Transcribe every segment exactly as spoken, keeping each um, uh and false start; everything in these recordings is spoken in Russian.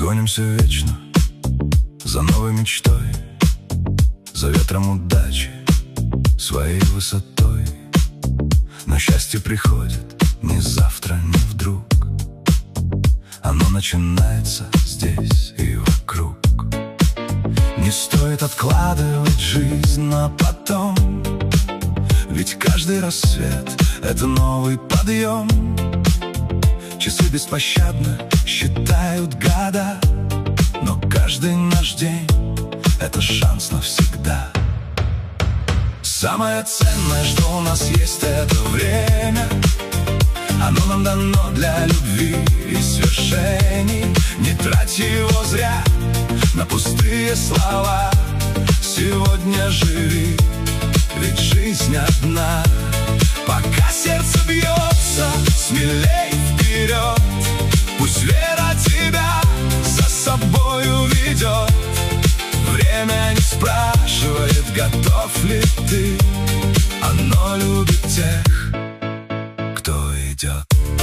гонимся вечно за новой мечтой, за ветром удачи, своей высотой. Но счастье приходит не завтра, не вдруг. Оно начинается здесь и вокруг. Не стоит откладывать жизнь на потом, ведь каждый рассвет — это новый подъем. Часы беспощадно считают года, но каждый наш день — это шанс навсегда. Самое ценное, что у нас есть, это время. Оно нам дано для любви и свершений. Не трать его зря на пустые слова. Сегодня живи, ведь жизнь одна. Пока сердце бьется, смелей вперед. Пусть вера тебя за собою ведет. Время не спрашивает, готов ли ты. Оно любит тех, кто идет.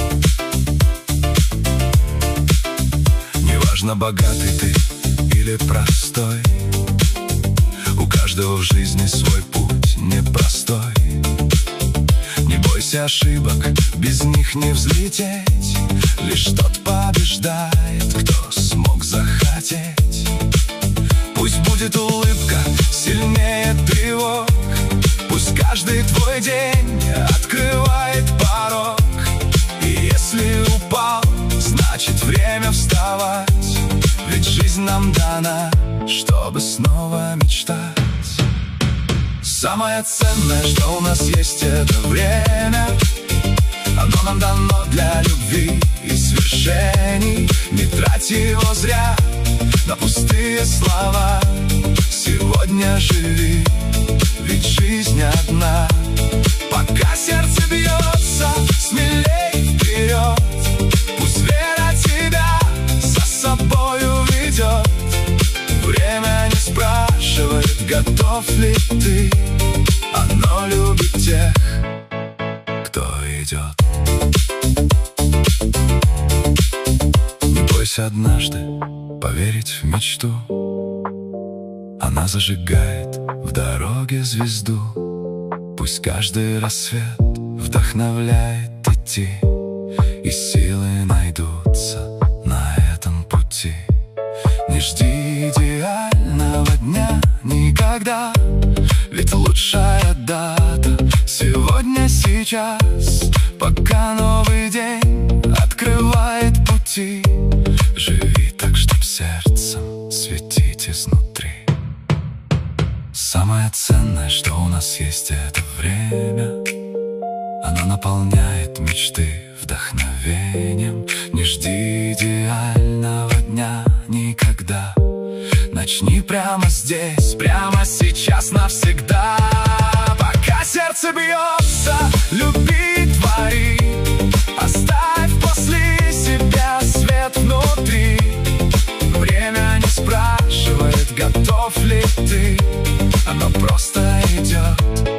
Неважно, богатый ты или простой, у каждого в жизни свой путь непростой. Не бойся ошибок, без них не взлететь. Лишь тот побеждает, кто смог захотеть. Пусть будет улыбка сильнее тревог. Пусть каждый твой день открывает порог. И если упал, значит время вставать. Ведь жизнь нам дана, чтобы снова мечтать. Самое ценное, что у нас есть, это время. Оно нам дано для любви и свершений. Не трать его зря на пустые слова. Сегодня живи, ведь жизнь одна. Пока сердце бьется, смелей вперед. Пусть вера тебя за собою ведет. Время не спрашивает, готов ли ты. Оно любит тех, кто идет. Не бойся однажды поверить в мечту. Она зажигает в дороге звезду. Пусть каждый рассвет вдохновляет идти, и силы найдутся на этом пути. Не жди идеального дня никогда, ведь лучшая дата сегодня, сейчас. Пока новый день открывает пути, живи так, чтоб сердцем светить изнутри. Самое ценное, что у нас есть, это время. Оно наполняет мечты вдохновением. Не жди идеального дня никогда. Начни прямо здесь, прямо сейчас, навсегда. Пока сердце бьется, люби, твори. Оставь после себя свет внутри. Время не спрашивает, готов ли ты. Оно просто идет.